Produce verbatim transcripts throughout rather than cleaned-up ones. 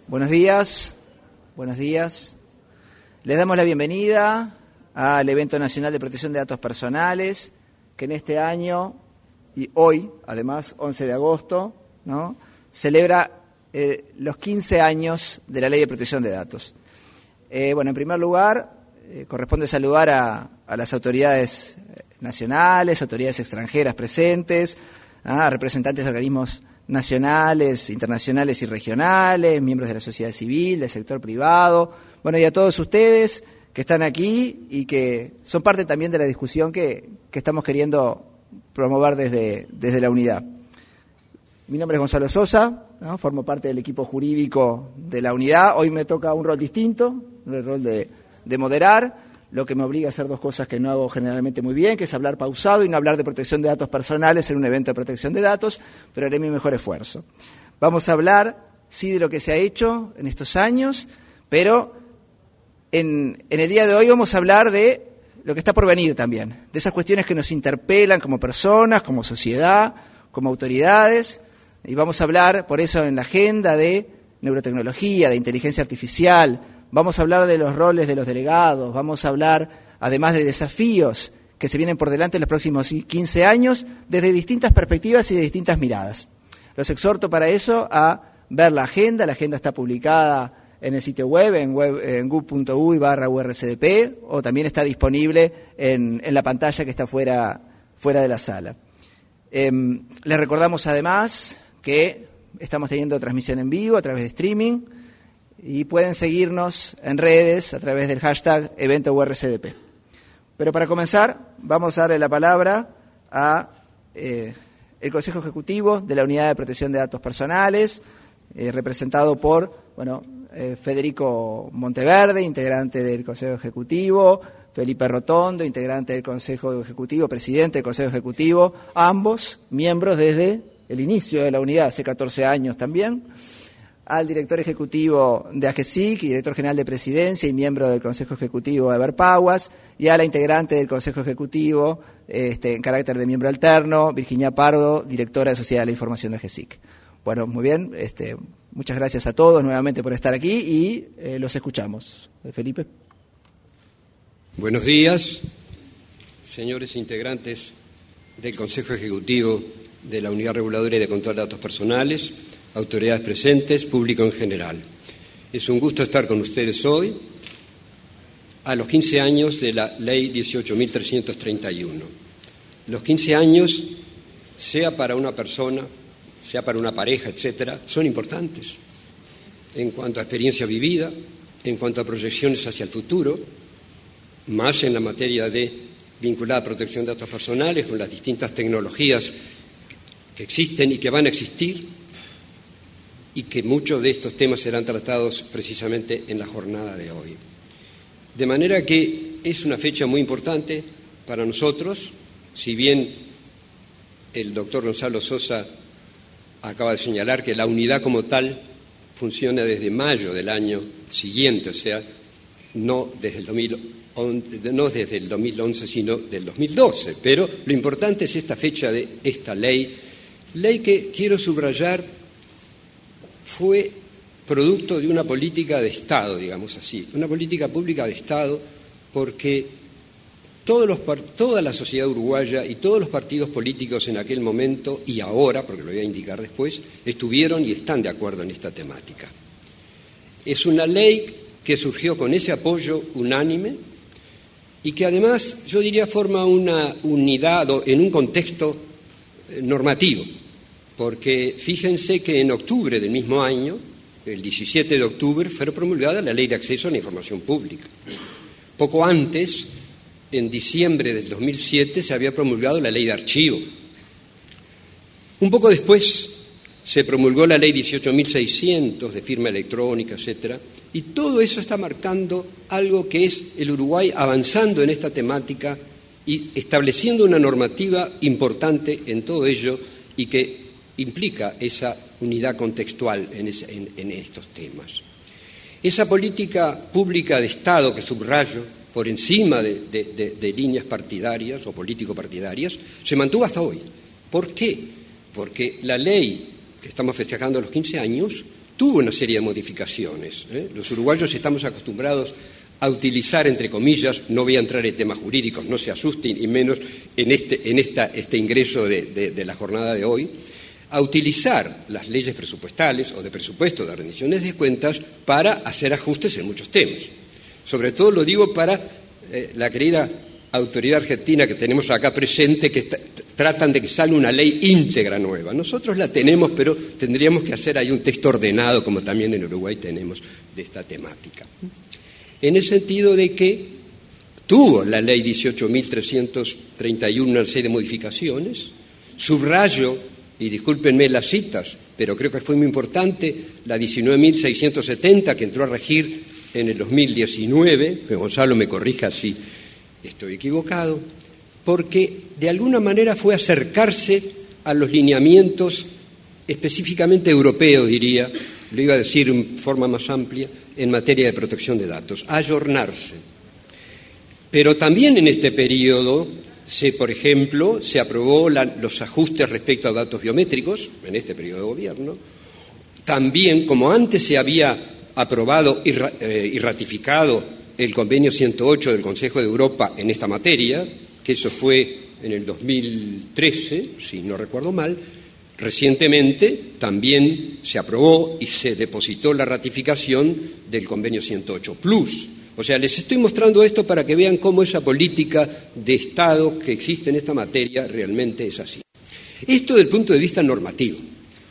Buenos días, buenos días. Les damos la bienvenida al Evento Nacional de Protección de Datos Personales, que en este año, y hoy, además, once de agosto, ¿no?, celebra eh, los quince años de la Ley de Protección de Datos. Eh, bueno, en primer lugar, eh, corresponde saludar a, a las autoridades nacionales, autoridades extranjeras presentes, a representantes de organismos nacionales, internacionales y regionales, miembros de la sociedad civil, del sector privado, bueno, y a todos ustedes que están aquí y que son parte también de la discusión que, que estamos queriendo promover desde, desde la unidad. Mi nombre es Gonzalo Sosa, ¿no? Formo parte del equipo jurídico de la unidad. Hoy me toca un rol distinto, el rol de, de moderar, lo que me obliga a hacer dos cosas que no hago generalmente muy bien, que es hablar pausado y no hablar de protección de datos personales en un evento de protección de datos, pero haré mi mejor esfuerzo. Vamos a hablar, sí, de lo que se ha hecho en estos años, pero en, en el día de hoy vamos a hablar de lo que está por venir también, de esas cuestiones que nos interpelan como personas, como sociedad, como autoridades, y vamos a hablar, por eso, en la agenda de neurotecnología, de inteligencia artificial. Vamos a hablar de los roles de los delegados, vamos a hablar además de desafíos que se vienen por delante en los próximos quince años desde distintas perspectivas y de distintas miradas. Los exhorto para eso a ver la agenda. La agenda está publicada en el sitio web, en, web, en gu punto u y barra u r c d p, o también está disponible en, en la pantalla que está fuera, fuera de la sala. Eh, les recordamos además que estamos teniendo transmisión en vivo a través de streaming, y pueden seguirnos en redes a través del hashtag evento U R C D P. Pero para comenzar, vamos a darle la palabra a eh, el Consejo Ejecutivo de la Unidad de Protección de Datos Personales, eh, representado por bueno, eh, Federico Monteverde, integrante del Consejo Ejecutivo, Felipe Rotondo, integrante del Consejo Ejecutivo, presidente del Consejo Ejecutivo, ambos miembros desde el inicio de la unidad, hace catorce años también, al director ejecutivo de AGESIC y director general de Presidencia y miembro del Consejo Ejecutivo de Everpaguas, y a la integrante del Consejo Ejecutivo, este, en carácter de miembro alterno, Virginia Pardo, directora de Sociedad de la Información de AGESIC. Bueno, muy bien, este, muchas gracias a todos nuevamente por estar aquí y eh, los escuchamos. Felipe. Buenos días, señores integrantes del Consejo Ejecutivo de la Unidad Reguladora y de Control de Datos Personales, autoridades presentes, público en general. Es un gusto estar con ustedes hoy a los quince años de la Ley dieciocho mil trescientos treinta y uno. Los quince años, sea para una persona, sea para una pareja, etcétera, son importantes en cuanto a experiencia vivida, en cuanto a proyecciones hacia el futuro, más en la materia de vinculada a protección de datos personales, con las distintas tecnologías que existen y que van a existir, y que muchos de estos temas serán tratados precisamente en la jornada de hoy. De manera que es una fecha muy importante para nosotros, si bien el doctor Gonzalo Sosa acaba de señalar que la unidad como tal funciona desde mayo del año siguiente, o sea, no desde el dos mil once, no desde el dos mil once, sino del dos mil doce. Pero lo importante es esta fecha de esta ley, ley que quiero subrayar fue producto de una política de Estado, digamos así, una política pública de Estado, porque todos los, toda la sociedad uruguaya y todos los partidos políticos en aquel momento y ahora, porque lo voy a indicar después, estuvieron y están de acuerdo en esta temática. Es una ley que surgió con ese apoyo unánime y que además, yo diría, forma una unidad en un contexto normativo. Porque fíjense que en octubre del mismo año, el diecisiete de octubre, fue promulgada la Ley de Acceso a la Información Pública. Poco antes, en diciembre del dos mil siete, se había promulgado la Ley de Archivo. Un poco después se promulgó la Ley dieciocho mil seiscientos de firma electrónica, etcétera, y todo eso está marcando algo que es el Uruguay avanzando en esta temática y estableciendo una normativa importante en todo ello y que implica esa unidad contextual en, ese, en, en estos temas. Esa política pública de Estado que subrayo, por encima de, de, de, de líneas partidarias o político-partidarias, se mantuvo hasta hoy. ¿Por qué? Porque la ley que estamos festejando los quince años tuvo una serie de modificaciones. ¿eh? Los uruguayos estamos acostumbrados a utilizar, entre comillas, no voy a entrar en temas jurídicos, no se asusten, y menos en este, en esta, este ingreso de, de, de la jornada de hoy, a utilizar las leyes presupuestales o de presupuesto de rendiciones de cuentas para hacer ajustes en muchos temas. Sobre todo lo digo para eh, la querida autoridad argentina que tenemos acá presente, que está, tratan de que salga una ley íntegra nueva. Nosotros la tenemos, pero tendríamos que hacer ahí un texto ordenado, como también en Uruguay tenemos, de esta temática. En el sentido de que tuvo la ley dieciocho mil trescientos treinta y uno una serie de modificaciones, subrayo, y discúlpenme las citas, pero creo que fue muy importante, la diecinueve mil seiscientos setenta, que entró a regir en el dos mil diecinueve, que Gonzalo me corrija si estoy equivocado, porque de alguna manera fue acercarse a los lineamientos específicamente europeos, diría, lo iba a decir en forma más amplia, en materia de protección de datos, ayornarse. Pero también en este periodo, se, por ejemplo, se aprobó la, los ajustes respecto a datos biométricos, en este periodo de gobierno. También, como antes se había aprobado y, eh, y ratificado el convenio ciento ocho del Consejo de Europa en esta materia, que eso fue en el dos mil trece, si no recuerdo mal, recientemente también se aprobó y se depositó la ratificación del convenio ciento ocho plus. O sea, les estoy mostrando esto para que vean cómo esa política de Estado que existe en esta materia realmente es así. Esto desde el punto de vista normativo.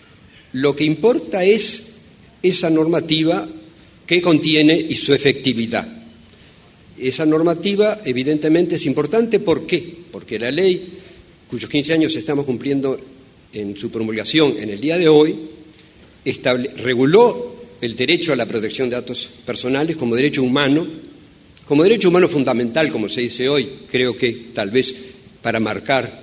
Lo que importa es esa normativa que contiene y su efectividad. Esa normativa evidentemente es importante. ¿Por qué? Porque la ley, cuyos quince años estamos cumpliendo en su promulgación en el día de hoy, estable, reguló el derecho a la protección de datos personales como derecho humano, como derecho humano fundamental, como se dice hoy, creo que tal vez para marcar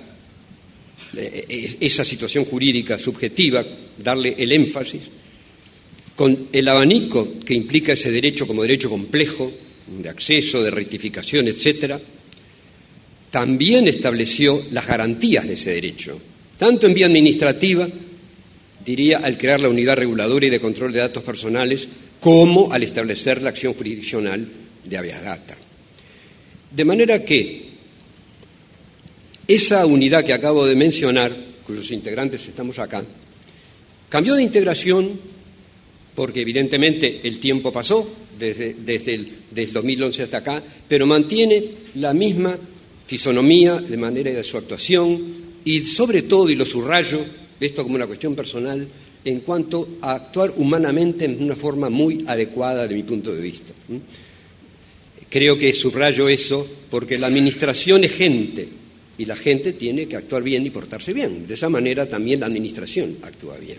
esa situación jurídica subjetiva, darle el énfasis, con el abanico que implica ese derecho como derecho complejo, de acceso, de rectificación, etcétera, también estableció las garantías de ese derecho, tanto en vía administrativa, diría, al crear la unidad reguladora y de control de datos personales, como al establecer la acción jurisdiccional de habeas data. De manera que esa unidad que acabo de mencionar, cuyos integrantes estamos acá, cambió de integración porque evidentemente el tiempo pasó desde, desde, el, desde el dos mil once hasta acá, pero mantiene la misma fisonomía de manera de su actuación y sobre todo, y lo subrayo, esto como una cuestión personal, en cuanto a actuar humanamente en una forma muy adecuada de mi punto de vista. Creo que subrayo eso porque la administración es gente y la gente tiene que actuar bien y portarse bien. De esa manera también la administración actúa bien.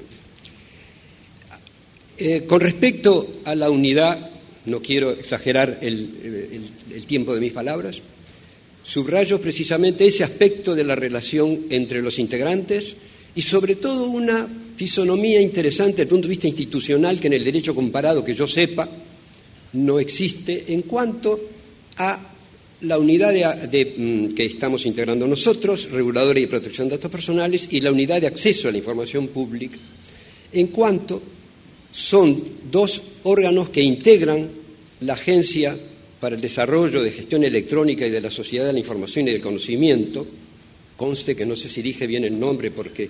Eh, con respecto a la unidad, no quiero exagerar el, el, el tiempo de mis palabras, subrayo precisamente ese aspecto de la relación entre los integrantes y sobre todo una fisonomía interesante desde el punto de vista institucional que en el derecho comparado, que yo sepa, no existe en cuanto a la unidad de, de, que estamos integrando nosotros, reguladora y de protección de datos personales, y la unidad de acceso a la información pública, en cuanto son dos órganos que integran la Agencia para el Desarrollo de Gestión Electrónica y de la Sociedad de la Información y del Conocimiento. Conste que no sé si dije bien el nombre porque...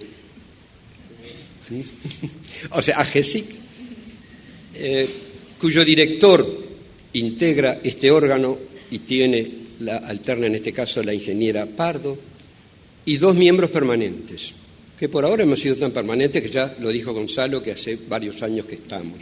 o sea, AGESIC, eh, cuyo director integra este órgano y tiene la alterna en este caso la ingeniera Pardo, y dos miembros permanentes, que por ahora hemos sido tan permanentes que ya lo dijo Gonzalo, que hace varios años que estamos.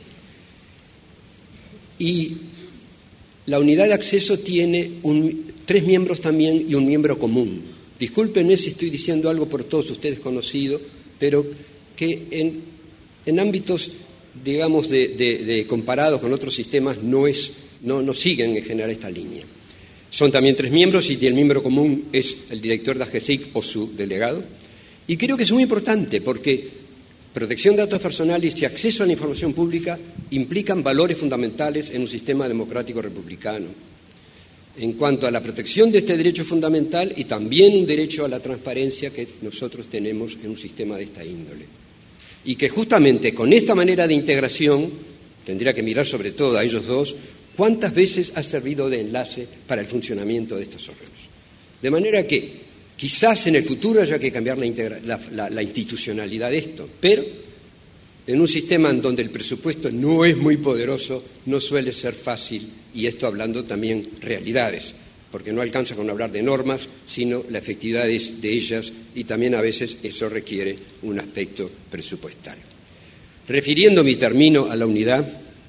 Y la unidad de acceso tiene un, tres miembros también y un miembro común. Discúlpenme si estoy diciendo algo por todos ustedes conocido, pero que en, en ámbitos, digamos, de, de, de comparados con otros sistemas no, es, no, no siguen en general esta línea. Son también tres miembros y el miembro común es el director de AGESIC o su delegado. Y creo que es muy importante porque protección de datos personales y acceso a la información pública implican valores fundamentales en un sistema democrático republicano. En cuanto a la protección de este derecho fundamental y también un derecho a la transparencia que nosotros tenemos en un sistema de esta índole. y que justamente con esta manera de integración tendría que mirar sobre todo a ellos dos cuántas veces ha servido de enlace para el funcionamiento de estos órganos. De manera que quizás en el futuro haya que cambiar la, integra- la, la, la institucionalidad de esto, pero en un sistema en donde el presupuesto no es muy poderoso, no suele ser fácil, y esto hablando también realidades, porque no alcanza con hablar de normas, sino la efectividad de ellas, y también a veces eso requiere un aspecto presupuestal. Refiriendo mi término a la unidad,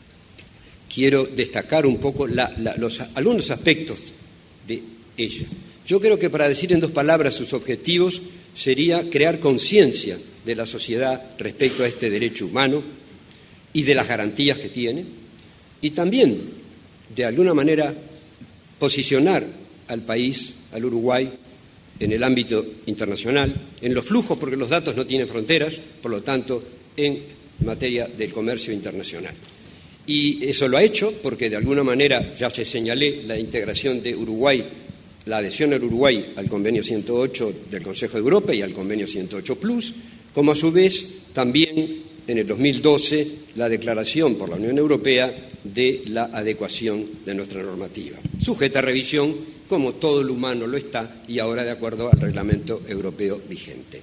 quiero destacar un poco la, la, los, algunos aspectos de ella. Yo creo que para decir en dos palabras sus objetivos sería crear conciencia de la sociedad respecto a este derecho humano y de las garantías que tiene, y también, de alguna manera, posicionar al país, al Uruguay, en el ámbito internacional, en los flujos, porque los datos no tienen fronteras, por lo tanto, en materia del comercio internacional. Y eso lo ha hecho porque, de alguna manera, ya se señalé la integración de Uruguay, la adhesión del Uruguay al Convenio ciento ocho del Consejo de Europa y al Convenio ciento ocho plus, como a su vez también en el dos mil doce la declaración por la Unión Europea de la adecuación de nuestra normativa, sujeta a revisión como todo lo humano lo está y ahora de acuerdo al reglamento europeo vigente.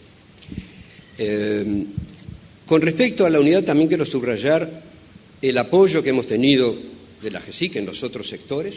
Eh, con respecto a la unidad también quiero subrayar el apoyo que hemos tenido de la GESIC en los otros sectores,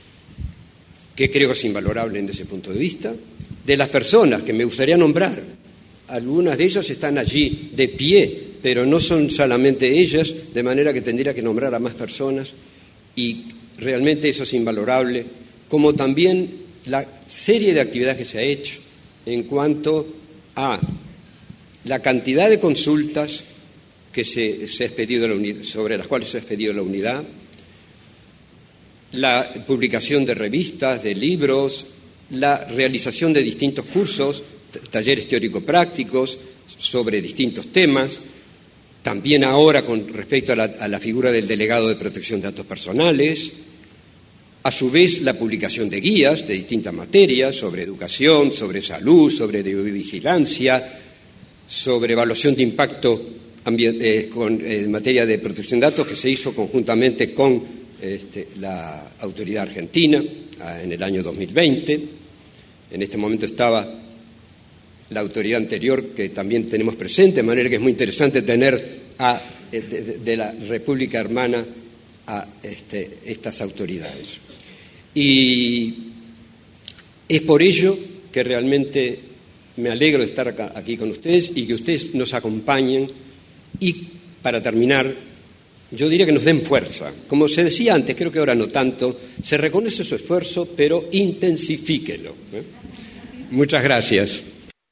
que creo que es invalorable desde ese punto de vista, de las personas que me gustaría nombrar. Algunas de ellas están allí de pie, pero no son solamente ellas, de manera que tendría que nombrar a más personas, y realmente eso es invalorable, como también la serie de actividades que se ha hecho en cuanto a la cantidad de consultas que se, se ha expedido la unidad, sobre las cuales se ha expedido la unidad, la publicación de revistas, de libros, la realización de distintos cursos, talleres teórico-prácticos sobre distintos temas, también ahora con respecto a la, a la figura del delegado de protección de datos personales, a su vez la publicación de guías de distintas materias sobre educación, sobre salud, sobre vigilancia, sobre evaluación de impacto eh, con, eh, en materia de protección de datos que se hizo conjuntamente con este, la autoridad argentina en el año dos mil veinte. En este momento estaba la autoridad anterior que también tenemos presente, de manera que es muy interesante tener a, de, de la República Hermana a este, estas autoridades. Y es por ello que realmente me alegro de estar acá, aquí con ustedes y que ustedes nos acompañen y, para terminar, yo diría que nos den fuerza. Como se decía antes, creo que ahora no tanto, se reconoce su esfuerzo, pero intensifíquelo. ¿eh? Muchas gracias.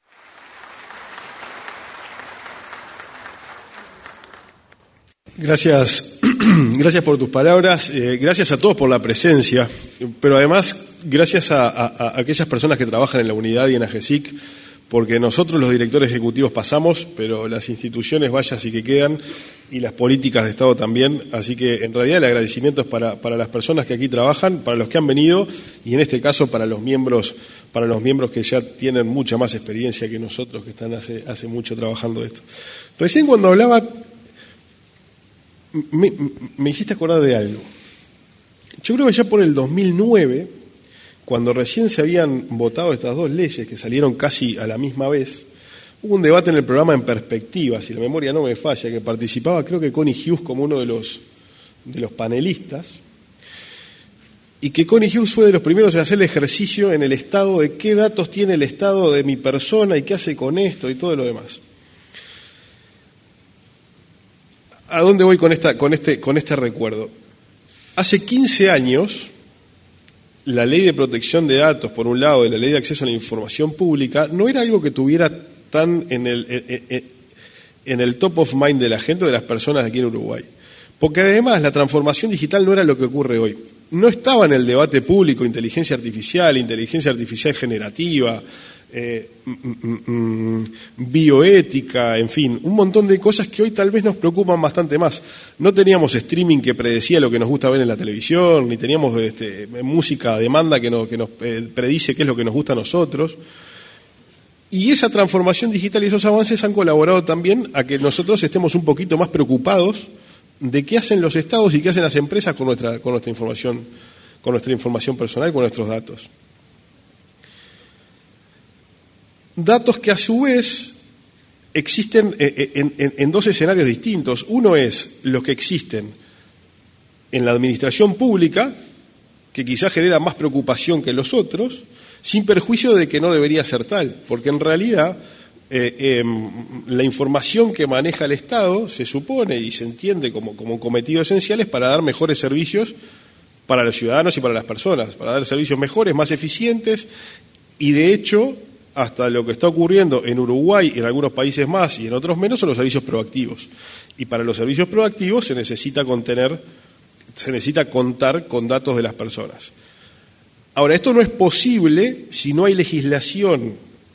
Gracias, gracias por tus palabras, eh, gracias a todos por la presencia, pero además gracias a, a, a aquellas personas que trabajan en la unidad y en AGESIC, porque nosotros los directores ejecutivos pasamos, pero las instituciones vaya sí que quedan y las políticas de Estado también, así que en realidad el agradecimiento es para, para las personas que aquí trabajan, para los que han venido y en este caso para los miembros, para los miembros que ya tienen mucha más experiencia que nosotros, que están hace, hace mucho trabajando esto. Recién cuando hablaba Me, me hiciste acordar de algo. Yo creo que ya por el dos mil nueve, cuando recién se habían votado estas dos leyes que salieron casi a la misma vez, hubo un debate en el programa En Perspectiva, si la memoria no me falla, que participaba creo que Connie Hughes como uno de los, de los panelistas, y que Connie Hughes fue de los primeros en hacer el ejercicio en el Estado de qué datos tiene el Estado de mi persona y qué hace con esto y todo lo demás. ¿A dónde voy con, esta, con, este, con este recuerdo? Hace quince años, la ley de protección de datos, por un lado, y la ley de acceso a la información pública, no era algo que tuviera tan en el, en, en el top of mind de la gente, de las personas aquí en Uruguay. Porque además la transformación digital no era lo que ocurre hoy. No estaba en el debate público inteligencia artificial, inteligencia artificial generativa, Eh, mm, mm, bioética, en fin, un montón de cosas que hoy tal vez nos preocupan bastante más. No teníamos streaming que predecía lo que nos gusta ver en la televisión, ni teníamos este, música a demanda que, no, que nos eh, predice qué es lo que nos gusta a nosotros. Y esa transformación digital y esos avances han colaborado también a que nosotros estemos un poquito más preocupados de qué hacen los estados y qué hacen las empresas con nuestra, con nuestra información, con nuestra información personal, con nuestros datos. Datos que a su vez existen en, en, en dos escenarios distintos. Uno es los que existen en la administración pública, que quizás genera más preocupación que los otros, sin perjuicio de que no debería ser tal, porque en realidad eh, eh, la información que maneja el Estado se supone y se entiende como, como un cometido esencial es para dar mejores servicios para los ciudadanos y para las personas, para dar servicios mejores, más eficientes, y de hecho, hasta lo que está ocurriendo en Uruguay, en algunos países más y en otros menos, son los servicios proactivos. Y para los servicios proactivos se necesita contener, se necesita contar con datos de las personas. Ahora, esto no es posible si no hay legislación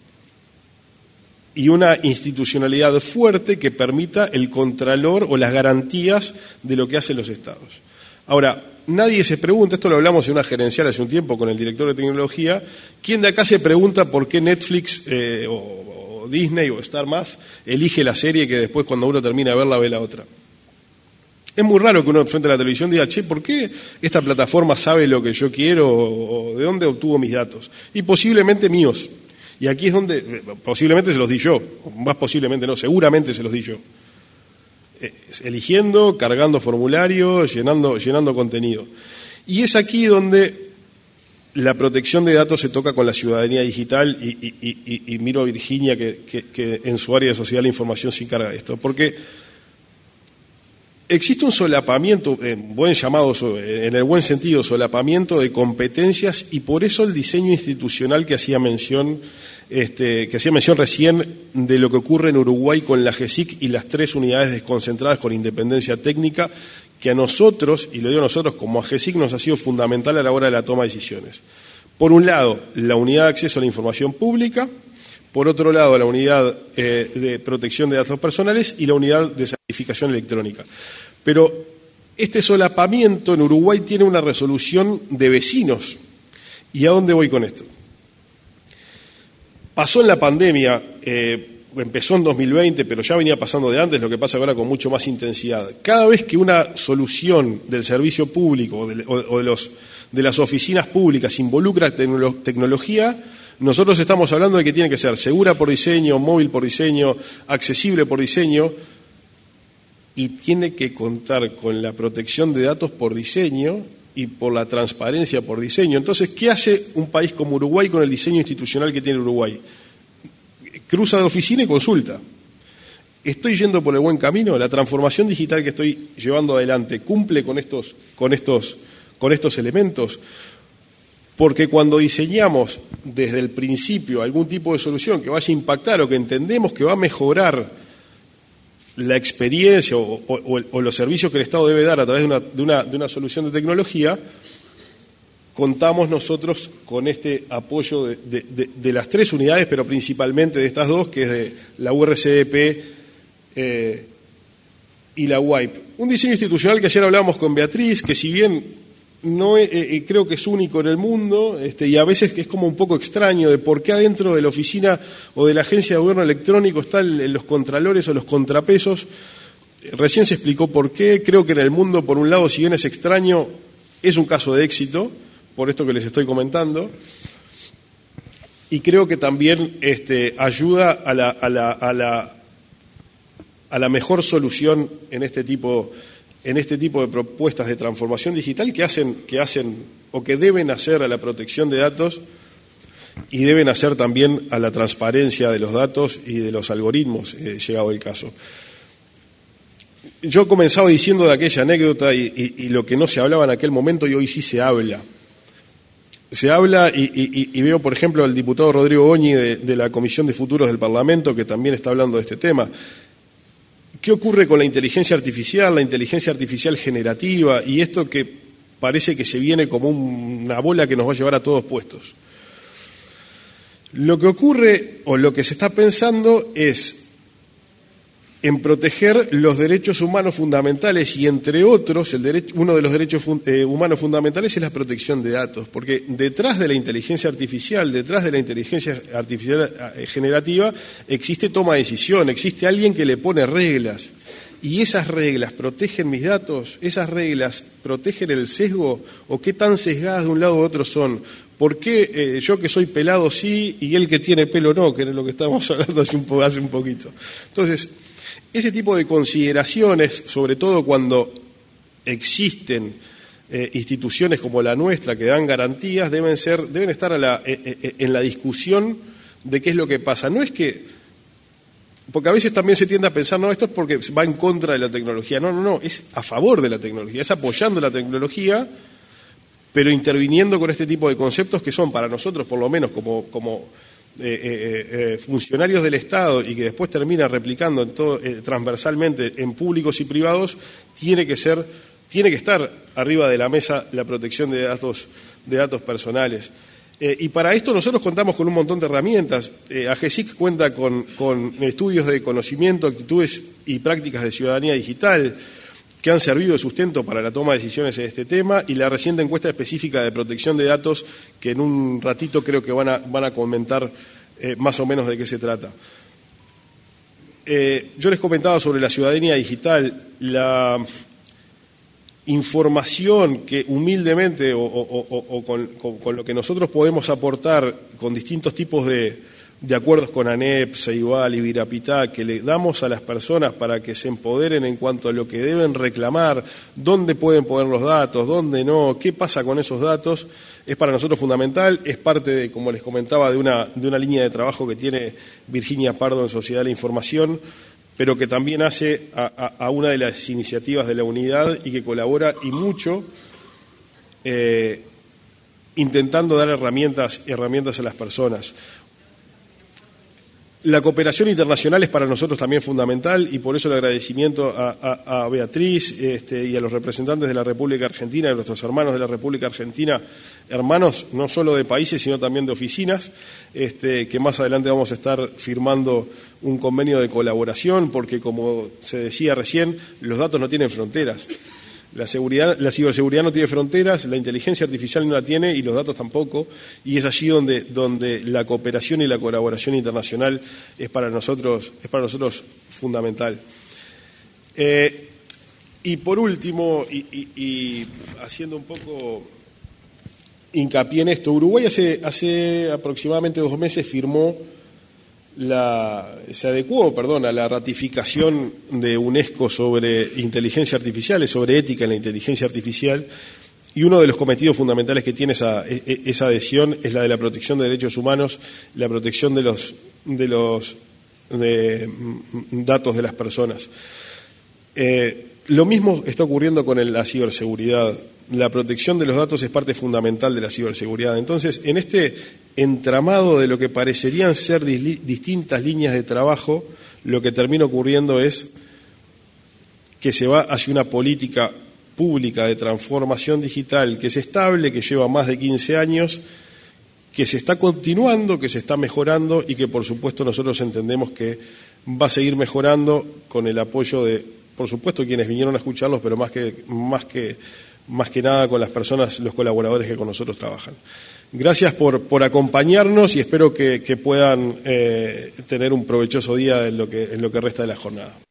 y una institucionalidad fuerte que permita el contralor o las garantías de lo que hacen los estados. Ahora, nadie se pregunta, esto lo hablamos en una gerencial hace un tiempo con el director de tecnología, ¿quién de acá se pregunta por qué Netflix eh, o, o Disney o Star Más elige la serie que después cuando uno termina de verla ve la otra? Es muy raro que uno frente a la televisión diga, che, ¿por qué esta plataforma sabe lo que yo quiero o de dónde obtuvo mis datos? Y posiblemente míos. Y aquí es donde, posiblemente se los di yo, más posiblemente no, seguramente se los di yo. Eligiendo, cargando formularios, llenando, llenando contenido. Y es aquí donde la protección de datos se toca con la ciudadanía digital y, y, y, y miro a Virginia que, que, que en su área de sociedad la información se encarga de esto. Porque existe un solapamiento, en buen llamado, en el buen sentido, solapamiento de competencias y por eso el diseño institucional que hacía mención, este, que hacía mención recién de lo que ocurre en Uruguay con la GESIC y las tres unidades desconcentradas con independencia técnica, que a nosotros, y lo digo a nosotros como a GESIC, nos ha sido fundamental a la hora de la toma de decisiones. Por un lado, la unidad de acceso a la información pública, por otro lado, la unidad eh, de protección de datos personales y la unidad de certificación electrónica. Pero este solapamiento en Uruguay tiene una resolución de vecinos. ¿Y a dónde voy con esto? Pasó en la pandemia, eh, empezó en dos mil veinte, pero ya venía pasando de antes, lo que pasa ahora con mucho más intensidad. Cada vez que una solución del servicio público o de, o, o de, los, de las oficinas públicas involucra tecno- tecnología, nosotros estamos hablando de que tiene que ser segura por diseño, móvil por diseño, accesible por diseño y tiene que contar con la protección de datos por diseño y por la transparencia por diseño. Entonces, ¿qué hace un país como Uruguay con el diseño institucional que tiene Uruguay? Cruza de oficina y consulta. ¿Estoy yendo por el buen camino? ¿La transformación digital que estoy llevando adelante cumple con estos, con estos, con estos elementos? Porque cuando diseñamos desde el principio algún tipo de solución que vaya a impactar o que entendemos que va a mejorar la experiencia o, o, o los servicios que el Estado debe dar a través de una, de, una, de una solución de tecnología, contamos nosotros con este apoyo de, de, de, de las tres unidades, pero principalmente de estas dos, que es de la U R C D P eh, y la U A I P. Un diseño institucional que ayer hablábamos con Beatriz, que si bien no eh, creo que es único en el mundo, este, y a veces es como un poco extraño de por qué adentro de la oficina o de la agencia de gobierno electrónico están los contralores o los contrapesos. Recién se explicó por qué. Creo que en el mundo, por un lado, si bien es extraño, es un caso de éxito, por esto que les estoy comentando, y creo que también este, ayuda a la, a la, a la, a la mejor solución en este tipo en este tipo de propuestas de transformación digital que hacen, que hacen o que deben hacer a la protección de datos y deben hacer también a la transparencia de los datos y de los algoritmos, eh, llegado el caso. Yo comenzaba diciendo de aquella anécdota y, y, y lo que no se hablaba en aquel momento y hoy sí se habla. Se habla y, y, y veo, por ejemplo, al diputado Rodrigo Goñi de, de la Comisión de Futuros del Parlamento que también está hablando de este tema. ¿Qué ocurre con la inteligencia artificial, la inteligencia artificial generativa y esto que parece que se viene como una bola que nos va a llevar a todos puestos? Lo que ocurre o lo que se está pensando es en proteger los derechos humanos fundamentales y, entre otros, el derecho, uno de los derechos fun, eh, humanos fundamentales es la protección de datos, porque detrás de la inteligencia artificial, detrás de la inteligencia artificial generativa, existe toma de decisión, existe alguien que le pone reglas. ¿Y esas reglas protegen mis datos? ¿Esas reglas protegen el sesgo? ¿O qué tan sesgadas de un lado u otro son? ¿Por qué eh, yo que soy pelado sí y él que tiene pelo no? Que era lo que estábamos hablando hace un, po- hace un poquito. Entonces, ese tipo de consideraciones, sobre todo cuando existen eh, instituciones como la nuestra que dan garantías, deben ser, deben estar a la, eh, eh, en la discusión de qué es lo que pasa. No es que... Porque a veces también se tiende a pensar, no, esto es porque va en contra de la tecnología. No, no, no, es a favor de la tecnología, es apoyando la tecnología, pero interviniendo con este tipo de conceptos que son para nosotros, por lo menos como, como eh, eh, eh, funcionarios del Estado y que después termina replicando en todo, eh, transversalmente en públicos y privados, tiene que ser, tiene que estar arriba de la mesa la protección de datos, de datos personales. Eh, y para esto nosotros contamos con un montón de herramientas. Eh, AGESIC cuenta con, con estudios de conocimiento, actitudes y prácticas de ciudadanía digital que han servido de sustento para la toma de decisiones en este tema, y la reciente encuesta específica de protección de datos que en un ratito creo que van a, van a comentar eh, más o menos de qué se trata. Eh, yo les comentaba sobre la ciudadanía digital, la información que humildemente o, o, o, o con, con, con lo que nosotros podemos aportar con distintos tipos de, de acuerdos con ANEP, CEIBAL y Virapitá, que le damos a las personas para que se empoderen en cuanto a lo que deben reclamar, dónde pueden poner los datos, dónde no, qué pasa con esos datos, es para nosotros fundamental, es parte, de, como les comentaba, de una, de una línea de trabajo que tiene Virginia Pardo en Sociedad de la Información, pero que también hace a, a, a una de las iniciativas de la unidad y que colabora y mucho eh, intentando dar herramientas, herramientas a las personas. La cooperación internacional es para nosotros también fundamental, y por eso el agradecimiento a, a, a Beatriz este, y a los representantes de la República Argentina, de nuestros hermanos de la República Argentina, hermanos no solo de países sino también de oficinas, este, que más adelante vamos a estar firmando un convenio de colaboración, porque como se decía recién, los datos no tienen fronteras. La seguridad, la ciberseguridad no tiene fronteras, la inteligencia artificial no la tiene y los datos tampoco, y es allí donde, donde la cooperación y la colaboración internacional es para nosotros, es para nosotros fundamental. Eh, y por último, y, y, y haciendo un poco hincapié en esto, Uruguay hace, hace aproximadamente dos meses firmó La, se adecuó, perdón, a la ratificación de UNESCO sobre inteligencia artificial, sobre ética en la inteligencia artificial, y uno de los cometidos fundamentales que tiene esa, esa adhesión es la de la protección de derechos humanos, la protección de los, de los de datos de las personas. Eh, lo mismo está ocurriendo con el, la ciberseguridad. La protección de los datos es parte fundamental de la ciberseguridad. Entonces, en este entramado de lo que parecerían ser distintas líneas de trabajo, lo que termina ocurriendo es que se va hacia una política pública de transformación digital que es estable, que lleva más de quince años, que se está continuando, que se está mejorando y que, por supuesto, nosotros entendemos que va a seguir mejorando con el apoyo de, por supuesto, quienes vinieron a escucharlos, pero más que, más que, más que nada con las personas, los colaboradores que con nosotros trabajan. Gracias por, por acompañarnos y espero que, que puedan eh, tener un provechoso día en lo que, en lo que resta de la jornada.